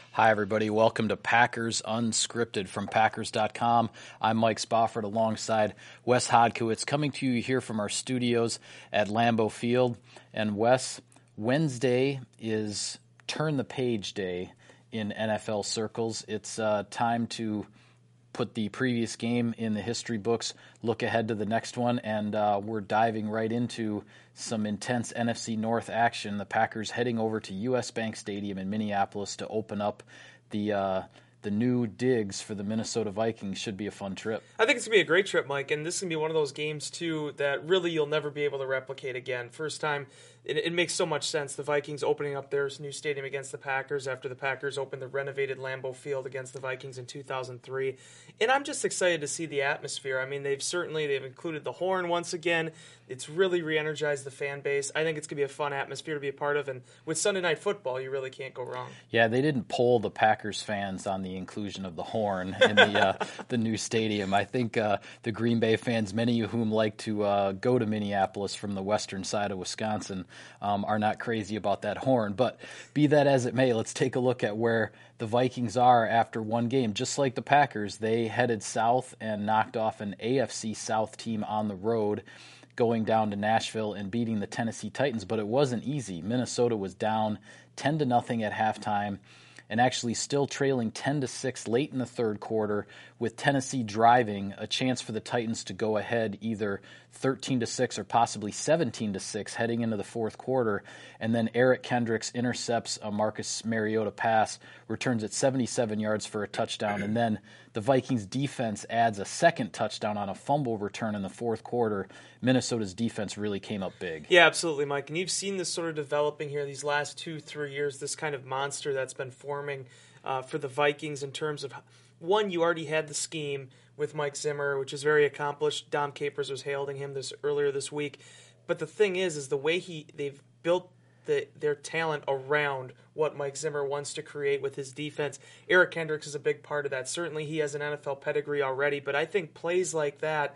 Hi, everybody. Welcome to Packers Unscripted from Packers.com. I'm Mike Spofford alongside Wes Hodkiewicz, coming to you here from our studios at Lambeau Field. And Wes, Wednesday is Turn the Page Day in NFL circles. It's time to put the previous game in the history books, look ahead to the next one, and we're diving right into some intense NFC North action. The Packers heading over to U.S. Bank Stadium in Minneapolis to open up the new digs for the Minnesota Vikings. Should be a fun trip. I think it's going to be a great trip, Mike, and this is going to be one of those games, too, that really you'll never be able to replicate again. First time, it makes so much sense. The Vikings opening up their new stadium against the Packers after the Packers opened the renovated Lambeau Field against the Vikings in 2003. And I'm just excited to see the atmosphere. I mean, they've included the horn once again. It's really re-energized the fan base. I think it's going to be a fun atmosphere to be a part of. And with Sunday Night Football, you really can't go wrong. Yeah, they didn't poll the Packers fans on the inclusion of the horn in the new stadium. I think the Green Bay fans, many of whom like to go to Minneapolis from the western side of Wisconsin, are not crazy about that horn. But be that as it may, let's take a look at where the Vikings are after one game. Just like the Packers, they headed south and knocked off an AFC South team on the road, going down to Nashville and beating the Tennessee Titans. But it wasn't easy. Minnesota was down 10-0 at halftime and actually still trailing 10-6 late in the third quarter, with Tennessee driving, a chance for the Titans to go ahead either 13-6 or possibly 17-6 heading into the fourth quarter. And then Eric Kendricks intercepts a Marcus Mariota pass, returns it 77 yards for a touchdown, and then the Vikings defense adds a second touchdown on a fumble return in the fourth quarter. Minnesota's defense really came up big. Yeah, absolutely, Mike. And you've seen this sort of developing here these last 2-3 years, this kind of monster that's been forming for the Vikings in terms of, one, you already had the scheme with Mike Zimmer, which is very accomplished. Dom Capers was hailing him earlier this week. But the thing is the way they've built their talent around what Mike Zimmer wants to create with his defense. Eric Kendricks is a big part of that. Certainly he has an NFL pedigree already, but I think plays like that,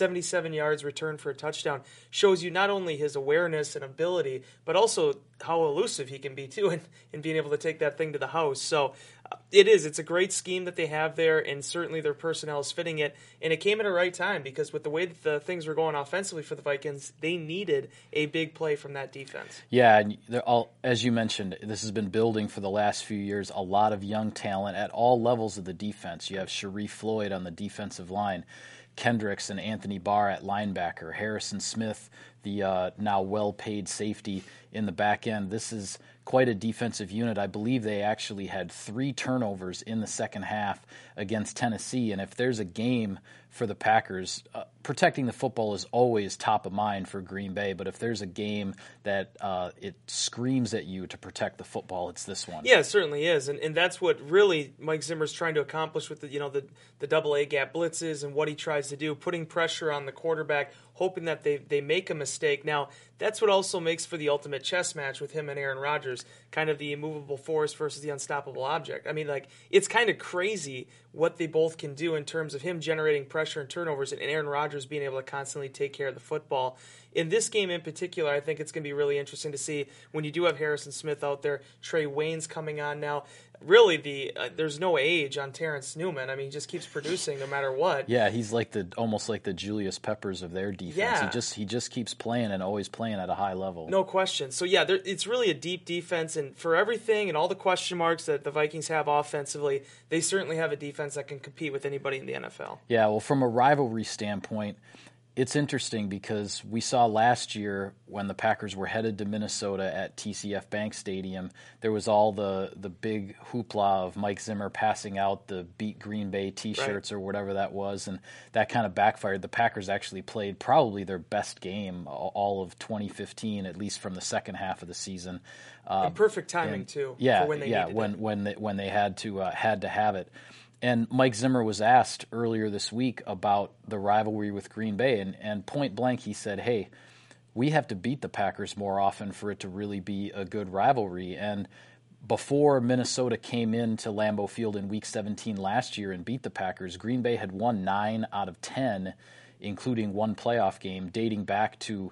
77 yards return for a touchdown, shows you not only his awareness and ability, but also how elusive he can be too in being able to take that thing to the house. So it's a great scheme that they have there, and certainly their personnel is fitting it. And it came at a right time because with the way that the things were going offensively for the Vikings, they needed a big play from that defense. Yeah, and as you mentioned, this has been building for the last few years. A lot of young talent at all levels of the defense. You have Sharif Floyd on the defensive line, Kendricks and Anthony Barr at linebacker, Harrison Smith, the now well-paid safety in the back end. This is quite a defensive unit. I believe they actually had 3 turnovers in the second half against Tennessee. And if there's a game for the Packers, protecting the football is always top of mind for Green Bay. But if there's a game that it screams at you to protect the football, it's this one. Yeah, it certainly is. And that's what really Mike Zimmer's trying to accomplish with the double A gap blitzes and what he tries to do, putting pressure on the quarterback, hoping that they make a mistake. Now, that's what also makes for the ultimate chess match with him and Aaron Rodgers, kind of the immovable force versus the unstoppable object. I mean, it's kind of crazy what they both can do in terms of him generating pressure and turnovers and Aaron Rodgers being able to constantly take care of the football. In this game in particular, I think it's going to be really interesting to see when you do have Harrison Smith out there, Trey Waynes coming on now. Really, there's no age on Terrence Newman. I mean, he just keeps producing no matter what. Yeah, he's almost like the Julius Peppers of their defense. Yeah. He just keeps playing and always playing at a high level. No question. So yeah, it's really a deep defense, and for everything and all the question marks that the Vikings have offensively, they certainly have a defense that can compete with anybody in the NFL. Yeah, well, from a rivalry standpoint, it's interesting because we saw last year when the Packers were headed to Minnesota at TCF Bank Stadium, there was all the big hoopla of Mike Zimmer passing out the Beat Green Bay T-shirts, right, or whatever that was, and that kind of backfired. The Packers actually played probably their best game all of 2015, at least from the second half of the season. And perfect timing too. Yeah, for when they needed it. when they had to have it. And Mike Zimmer was asked earlier this week about the rivalry with Green Bay, and point blank he said, hey, we have to beat the Packers more often for it to really be a good rivalry. And before Minnesota came into Lambeau Field in Week 17 last year and beat the Packers, Green Bay had won 9 out of 10, including one playoff game dating back to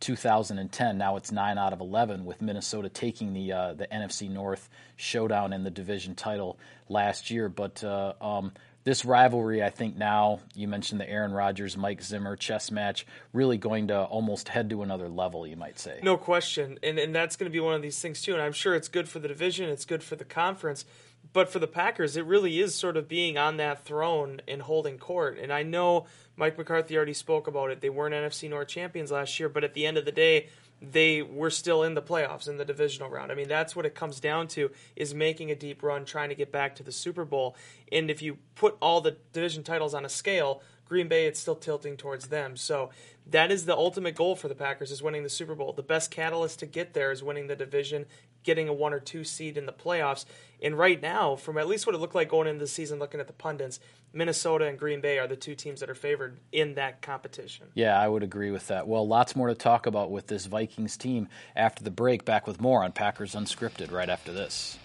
2010. Now it's 9 out of 11, with Minnesota taking the NFC North showdown in the division title last year. But this rivalry, I think now, you mentioned the Aaron Rodgers, Mike Zimmer chess match, really going to almost head to another level, you might say. No question. And that's going to be one of these things, too. And I'm sure it's good for the division. It's good for the conference. But for the Packers, it really is sort of being on that throne and holding court. And I know Mike McCarthy already spoke about it. They weren't NFC North champions last year, but at the end of the day, they were still in the playoffs in the divisional round. I mean, that's what it comes down to, is making a deep run, trying to get back to the Super Bowl. And if you put all the division titles on a scale, Green Bay, it's still tilting towards them. So that is the ultimate goal for the Packers, is winning the Super Bowl. The best catalyst to get there is winning the division, getting a 1 or 2 seed in the playoffs. And right now, from at least what it looked like going into the season, looking at the pundits, Minnesota and Green Bay are the 2 teams that are favored in that competition. Yeah, I would agree with that. Well, lots more to talk about with this Vikings team after the break. Back with more on Packers Unscripted right after this.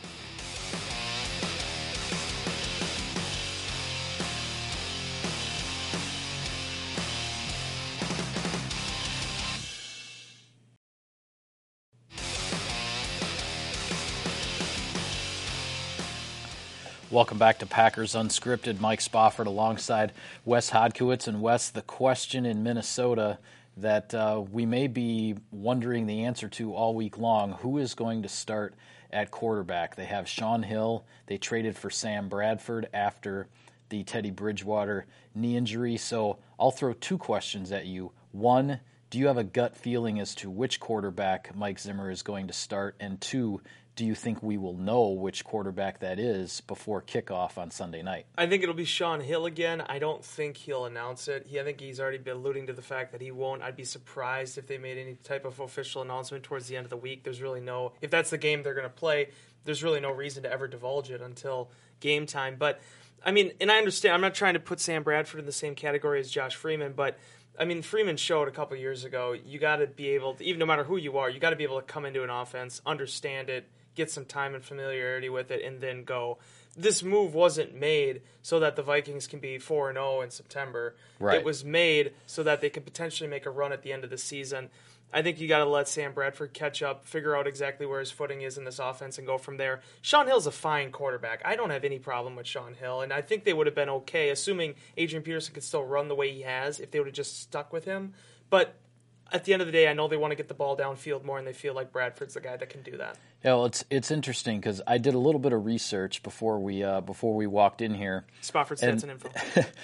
Welcome back to Packers Unscripted. Mike Spofford alongside Wes Hodkiewicz. And Wes, the question in Minnesota that we may be wondering the answer to all week long: who is going to start at quarterback? They have Shaun Hill. They traded for Sam Bradford after the Teddy Bridgewater knee injury. So I'll throw 2 questions at you. One, do you have a gut feeling as to which quarterback Mike Zimmer is going to start? And 2, do you think we will know which quarterback that is before kickoff on Sunday night? I think it'll be Shaun Hill again. I don't think he'll announce it. I think he's already been alluding to the fact that he won't. I'd be surprised if they made any type of official announcement towards the end of the week. There's really no, if that's the game they're going to play, there's really no reason to ever divulge it until game time. But, I mean, and I understand, I'm not trying to put Sam Bradford in the same category as Josh Freeman, but I mean, Freeman showed a couple years ago, you got to be able to, even no matter who you are, you got to be able to come into an offense, understand it, get some time and familiarity with it, and then go. This move wasn't made so that the Vikings can be 4-0 in September. Right. It was made so that they could potentially make a run at the end of the season. I think you got to let Sam Bradford catch up, figure out exactly where his footing is in this offense, and go from there. Shaun Hill's a fine quarterback. I don't have any problem with Shaun Hill, and I think they would have been okay, assuming Adrian Peterson could still run the way he has, if they would have just stuck with him. But at the end of the day, I know they want to get the ball downfield more, and they feel like Bradford's the guy that can do that. Yeah, well, it's interesting because I did a little bit of research before we walked in here. Spofford Stats and Info.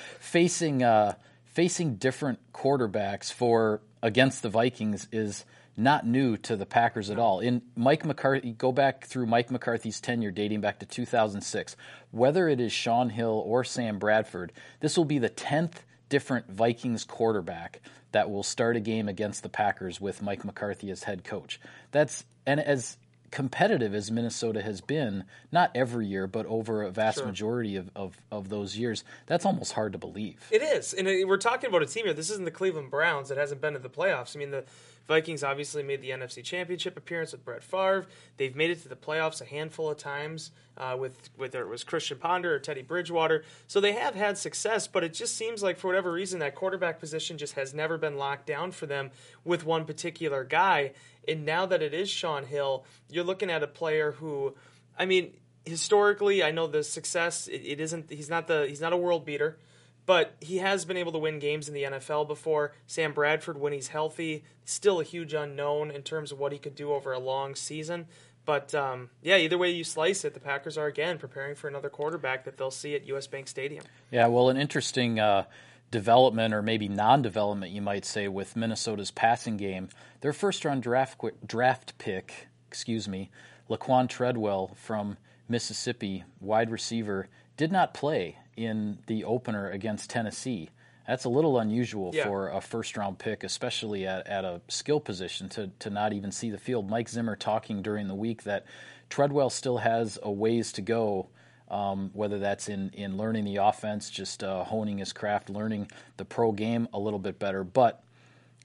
Facing different quarterbacks against the Vikings is not new to the Packers at all. In Mike McCarthy, go back through Mike McCarthy's tenure dating back to 2006. Whether it is Shaun Hill or Sam Bradford, this will be the 10th different Vikings quarterback that will start a game against the Packers with Mike McCarthy as head coach. And as competitive as Minnesota has been, not every year, but over a vast majority of those years, that's almost hard to believe. It is. And we're talking about a team here. This isn't the Cleveland Browns that hasn't been to the playoffs. I mean, the Vikings obviously made the NFC Championship appearance with Brett Favre. They've made it to the playoffs a handful of times with whether it was Christian Ponder or Teddy Bridgewater. So they have had success, but it just seems like for whatever reason that quarterback position just has never been locked down for them with one particular guy. And now that it is Shaun Hill, you're looking at a player who, I mean, historically, I know the success, it isn't, he's not a world beater, but he has been able to win games in the NFL before. Sam Bradford, when he's healthy, still a huge unknown in terms of what he could do over a long season. But, either way you slice it, the Packers are, again, preparing for another quarterback that they'll see at U.S. Bank Stadium. Yeah, well, an interesting development, or maybe non-development, you might say, with Minnesota's passing game. Their first-round draft pick, Laquan Treadwell from Mississippi, wide receiver, did not play in the opener against Tennessee. That's a little unusual for a first-round pick, especially at a skill position, to not even see the field. Mike Zimmer talking during the week that Treadwell still has a ways to go, whether that's in learning the offense, just honing his craft, learning the pro game a little bit better. But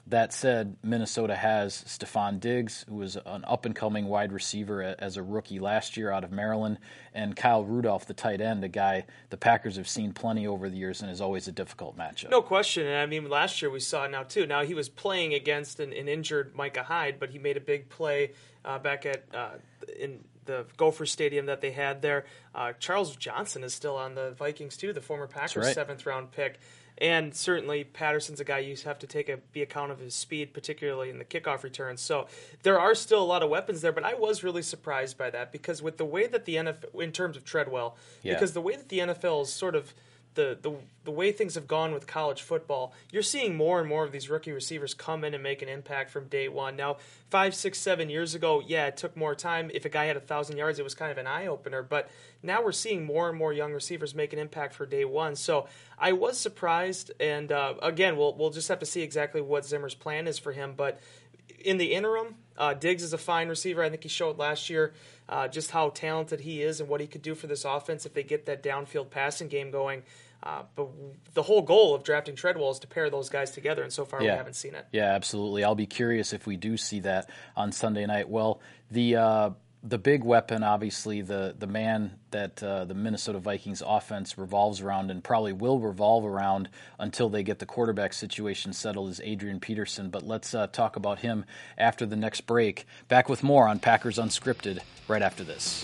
That said, Minnesota has Stephon Diggs, who was an up-and-coming wide receiver as a rookie last year out of Maryland, and Kyle Rudolph, the tight end, a guy the Packers have seen plenty over the years and is always a difficult matchup. No question. And I mean, last year we saw it now too. Now he was playing against an injured Micah Hyde, but he made a big play back at in the Gopher Stadium that they had there. Charles Johnson is still on the Vikings too, the former Packers 7th-round pick. And certainly Patterson's a guy you have to be account of his speed, particularly in the kickoff returns. So there are still a lot of weapons there, but I was really surprised by that because with the way that the NFL, in terms of Treadwell, because the way that the NFL is sort of the way things have gone with college football, you're seeing more and more of these rookie receivers come in and make an impact from day one. Now, 5, 6, 7 years ago, it took more time. If a guy had 1,000 yards, it was kind of an eye-opener. But now we're seeing more and more young receivers make an impact for day one. So I was surprised, and again, we'll just have to see exactly what Zimmer's plan is for him. But in the interim, Diggs is a fine receiver. I think he showed last year just how talented he is and what he could do for this offense if they get that downfield passing game going. But the whole goal of drafting Treadwell is to pair those guys together, and so far we haven't seen it. Yeah, absolutely. I'll be curious if we do see that on Sunday night. Well, the big weapon, obviously, the man that the Minnesota Vikings offense revolves around and probably will revolve around until they get the quarterback situation settled, is Adrian Peterson. But let's talk about him after the next break. Back with more on Packers Unscripted right after this.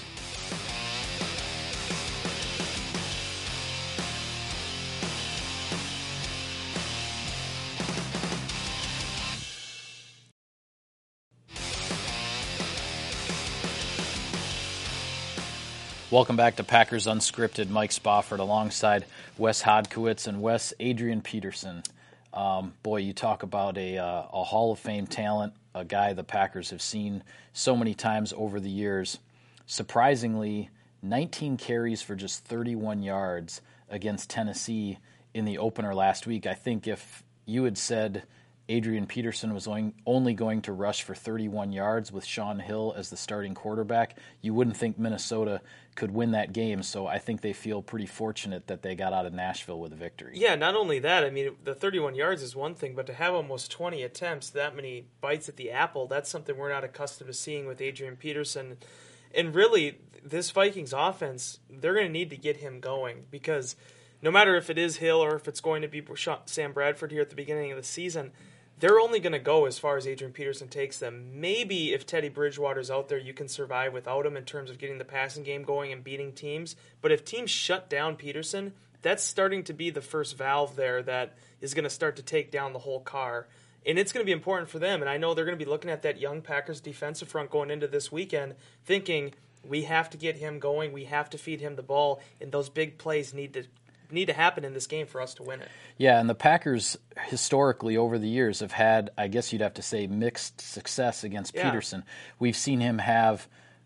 Welcome back to Packers Unscripted. Mike Spofford alongside Wes Hodkiewicz and Adrian Peterson. Boy, you talk about a Hall of Fame talent, a guy the Packers have seen so many times over the years. Surprisingly, 19 carries for just 31 yards against Tennessee in the opener last week. I think if you had said Adrian Peterson was only going to rush for 31 yards with Shaun Hill as the starting quarterback, you wouldn't think Minnesota could win that game. So I think they feel pretty fortunate that they got out of Nashville with a victory. Yeah, not only that, I mean, the 31 yards is one thing, but to have almost 20 attempts, that many bites at the apple, that's something we're not accustomed to seeing with Adrian Peterson. And really, this Vikings offense, they're going to need to get him going because no matter if it is Hill or if it's going to be Sam Bradford here at the beginning of the season, they're only going to go as far as Adrian Peterson takes them. Maybe if Teddy Bridgewater's out there, you can survive without him in terms of getting the passing game going and beating teams. But if teams shut down Peterson, that's starting to be the first valve there that is going to start to take down the whole car. And it's going to be important for them. And I know they're going to be looking at that young Packers defensive front going into this weekend thinking, we have to get him going, we have to feed him the ball, and those big plays need to happen in this game for us to win it. Yeah, and the Packers historically over the years have had, I guess you'd have to say, mixed success against Peterson. We've seen him have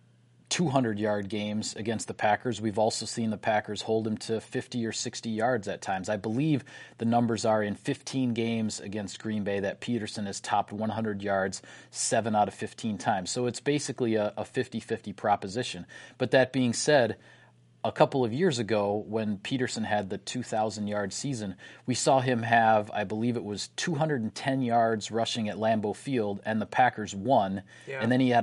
200-yard games against the Packers. We've also seen the Packers hold him to 50 or 60 yards at times. I believe the numbers are in 15 games against Green Bay that Peterson has topped 100 yards 7 out of 15 times. So it's basically a 50-50 proposition. But that being said, a couple of years ago, when Peterson had the 2,000-yard season, we saw him have, I believe it was 210 yards rushing at Lambeau Field, and the Packers won. Yeah. And then he had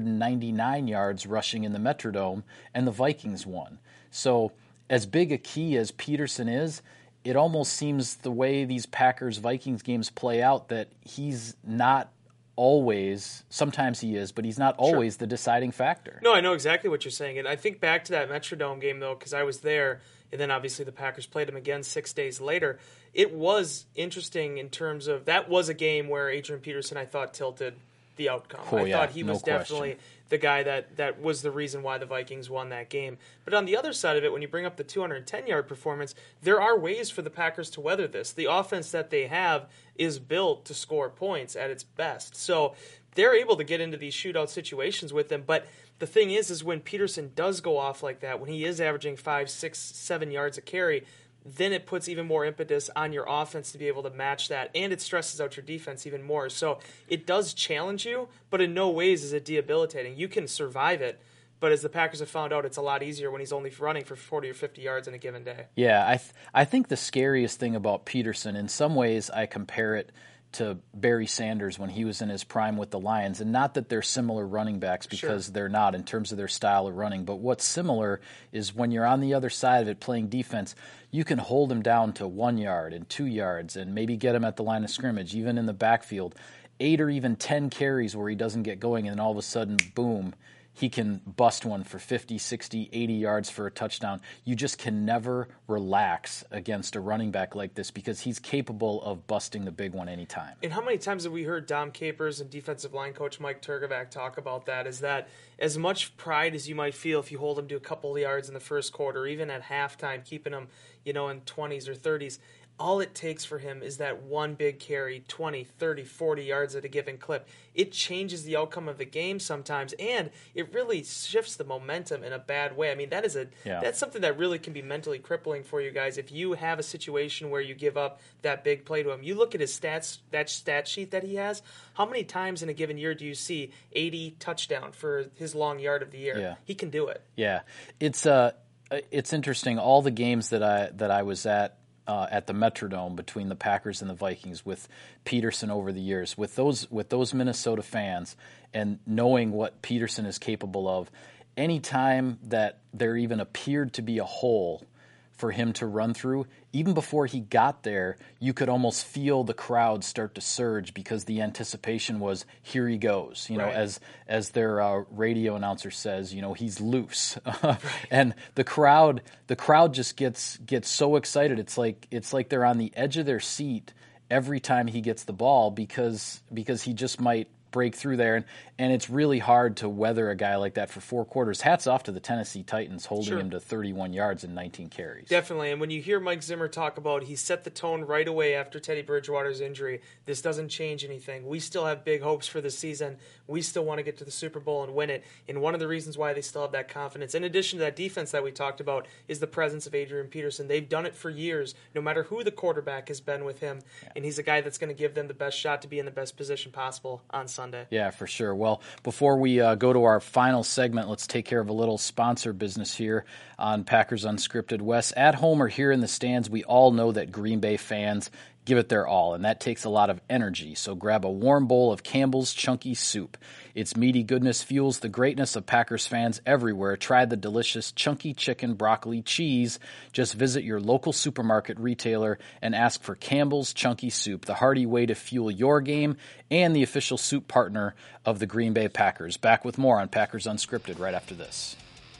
199 yards rushing in the Metrodome, and the Vikings won. So as big a key as Peterson is, it almost seems the way these Packers-Vikings games play out that he's not always, sometimes he is, but he's not always the deciding factor. No, I know exactly what you're saying. And I think back to that Metrodome game, though, because I was there, and then obviously the Packers played him again 6 days later. It was interesting in terms of, that was a game where Adrian Peterson, I thought, tilted the outcome. I thought he was definitely the guy that was the reason why the Vikings won that game. But on the other side of it, when you bring up the 210-yard performance, there are ways for the Packers to weather this. The offense that they have is built to score points at its best. So they're able to get into these shootout situations with them. But the thing is when Peterson does go off like that, when he is averaging 5, 6, 7 yards a carry, then it puts even more impetus on your offense to be able to match that, and it stresses out your defense even more. So it does challenge you, but in no ways is it debilitating. You can survive it, but as the Packers have found out, it's a lot easier when he's only running for 40 or 50 yards in a given day. Yeah, I think the scariest thing about Peterson, in some ways I compare it to Barry Sanders when he was in his prime with the Lions. And not that they're similar running backs, because they're not in terms of their style of running. But what's similar is when you're on the other side of it playing defense, you can hold him down to 1 yard and 2 yards and maybe get him at the line of scrimmage, even in the backfield. 8 or even 10 carries where he doesn't get going, and then all of a sudden, boom, he can bust one for 50, 60, 80 yards for a touchdown. You just can never relax against a running back like this because he's capable of busting the big one anytime. And how many times have we heard Dom Capers and defensive line coach Mike Turkovac talk about that? Is that as much pride as you might feel if you hold him to a couple of yards in the first quarter, even at halftime, keeping him, in 20s or 30s, all it takes for him is that one big carry, 20, 30, 40 yards at a given clip. It changes the outcome of the game sometimes, and it really shifts the momentum in a bad way. I mean, that's something that really can be mentally crippling for you guys. If you have a situation where you give up that big play to him, you look at his stats, that stat sheet that he has, how many times in a given year do you see 80 touchdown for his long yard of the year? Yeah. He can do it. Yeah. It's interesting. All the games that I was at the Metrodome between the Packers and the Vikings with Peterson over the years, with those Minnesota fans, and knowing what Peterson is capable of, any time that there even appeared to be a hole for him to run through, even before he got there, you could almost feel the crowd start to surge because the anticipation was, here he goes. As their radio announcer says, he's loose. And the crowd just gets so excited. It's like they're on the edge of their seat every time he gets the ball because he just might break through there, and it's really hard to weather a guy like that for 4 quarters. Hats off to the Tennessee Titans holding him to 31 yards and 19 carries. Definitely, and when you hear Mike Zimmer talk about he set the tone right away after Teddy Bridgewater's injury, this doesn't change anything. We still have big hopes for this season. We still want to get to the Super Bowl and win it, and one of the reasons why they still have that confidence, in addition to that defense that we talked about, is the presence of Adrian Peterson. They've done it for years, no matter who the quarterback has been with him, and he's a guy that's going to give them the best shot to be in the best position possible on Sunday. Yeah, for sure. Well, before we go to our final segment, let's take care of a little sponsor business here on Packers Unscripted. Wes, at home or here in the stands, we all know that Green Bay fans give it their all, and that takes a lot of energy. So grab a warm bowl of Campbell's Chunky Soup. Its meaty goodness fuels the greatness of Packers fans everywhere. Try the delicious chunky chicken broccoli cheese. Just visit your local supermarket retailer and ask for Campbell's Chunky Soup, the hearty way to fuel your game and the official soup partner of the Green Bay Packers. Back with more on Packers Unscripted right after this.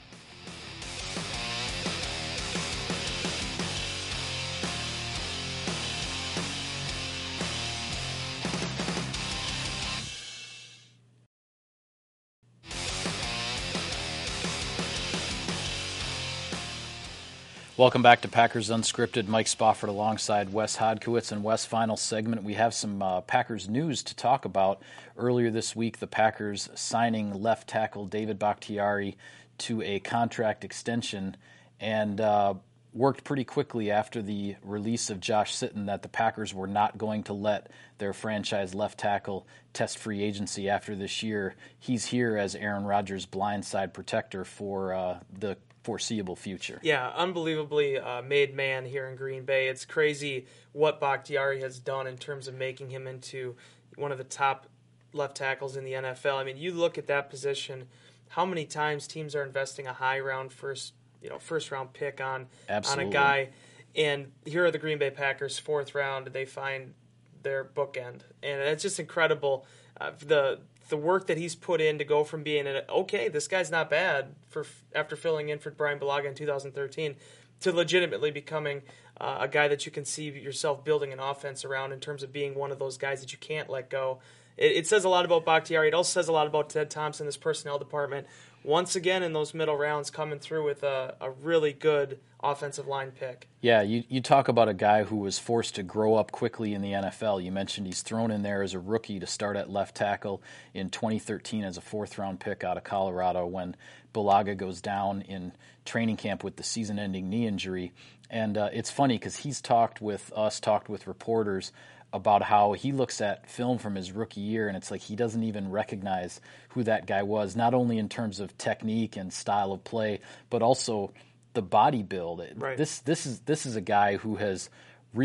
Welcome back to Packers Unscripted. Mike Spofford alongside Wes Hodkiewicz. And Wes, final segment, we have some Packers news to talk about. Earlier this week, the Packers signing left tackle David Bakhtiari to a contract extension, and worked pretty quickly after the release of Josh Sitton that the Packers were not going to let their franchise left tackle test free agency after this year. He's here as Aaron Rodgers' blindside protector for the foreseeable future. Yeah, unbelievably made man here in Green Bay. It's crazy what Bakhtiari has done in terms of making him into one of the top left tackles in the NFL. I mean, you look at that position, how many times teams are investing a high round first round pick on a guy, and here are the Green Bay Packers, 4th round, they find their bookend, and it's just incredible. The work that he's put in to go from being this guy's not bad after filling in for Brian Bulaga in 2013 to legitimately becoming a guy that you can see yourself building an offense around in terms of being one of those guys that you can't let go. It says a lot about Bakhtiari. It also says a lot about Ted Thompson, his personnel department, once again in those middle rounds coming through with a really good offensive line pick. Yeah, you talk about a guy who was forced to grow up quickly in the NFL. You mentioned he's thrown in there as a rookie to start at left tackle in 2013 as a 4th-round pick out of Colorado when Bulaga goes down in training camp with the season-ending knee injury. And it's funny because he's talked with reporters about how he looks at film from his rookie year, and it's like he doesn't even recognize who that guy was, not only in terms of technique and style of play, but also the body build. Right. This is a guy who has really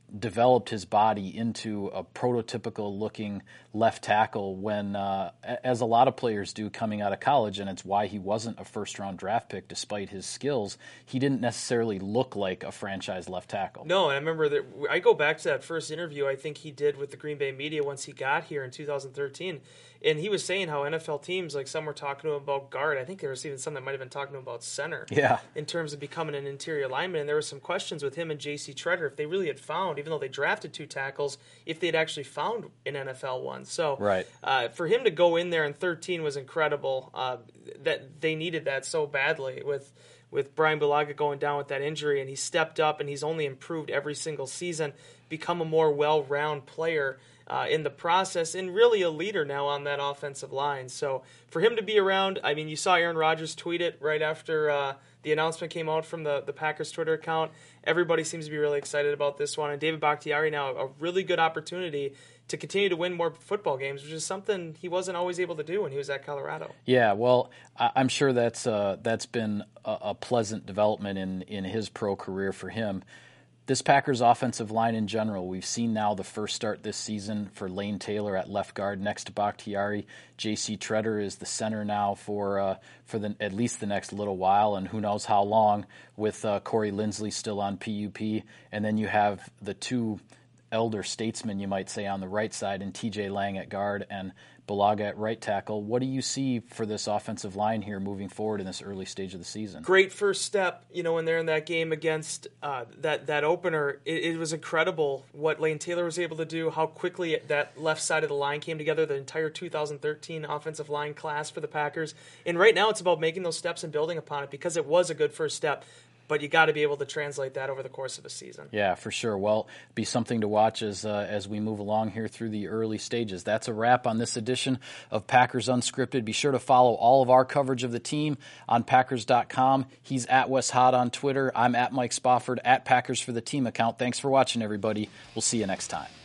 developed his body into a prototypical looking left tackle when, as a lot of players do coming out of college, and it's why he wasn't a first-round draft pick despite his skills, he didn't necessarily look like a franchise left tackle. No, I remember that. I go back to that first interview I think he did with the Green Bay media once he got here in 2013, and he was saying how NFL teams, like some were talking to him about guard. I think there was even some that might have been talking to him about center. Yeah. In terms of becoming an interior lineman, and there were some questions with him and J.C. Treader if they really had found, even though they drafted 2 tackles, if they'd actually found an NFL one. So right. For him to go in there in 13 was incredible. That they needed that so badly with Brian Bulaga going down with that injury, and he stepped up and he's only improved every single season, become a more well-rounded player in the process, and really a leader now on that offensive line. So for him to be around, I mean, you saw Aaron Rodgers tweet it right after the announcement came out from the Packers Twitter account. Everybody seems to be really excited about this one, and David Bakhtiari now a really good opportunity to continue to win more football games, which is something he wasn't always able to do when he was at Colorado. Yeah, well, I'm sure that's been a pleasant development in his pro career for him. This Packers offensive line in general, we've seen now the first start this season for Lane Taylor at left guard next to Bakhtiari. J.C. Treader is the center now for at least the next little while, and who knows how long, with Corey Linsley still on PUP. And then you have the 2 elder statesmen, you might say, on the right side, and T.J. Lang at guard and Bulaga at right tackle. What do you see for this offensive line here moving forward in this early stage of the season? Great first step, when they're in that game against that opener. It was incredible what Lane Taylor was able to do, how quickly that left side of the line came together, the entire 2013 offensive line class for the Packers. And right now it's about making those steps and building upon it, because it was a good first step. But you got to be able to translate that over the course of a season. Yeah, for sure. Well, be something to watch as we move along here through the early stages. That's a wrap on this edition of Packers Unscripted. Be sure to follow all of our coverage of the team on Packers.com. He's at Wes Hott on Twitter. I'm at Mike Spofford at Packers for the Team account. Thanks for watching, everybody. We'll see you next time.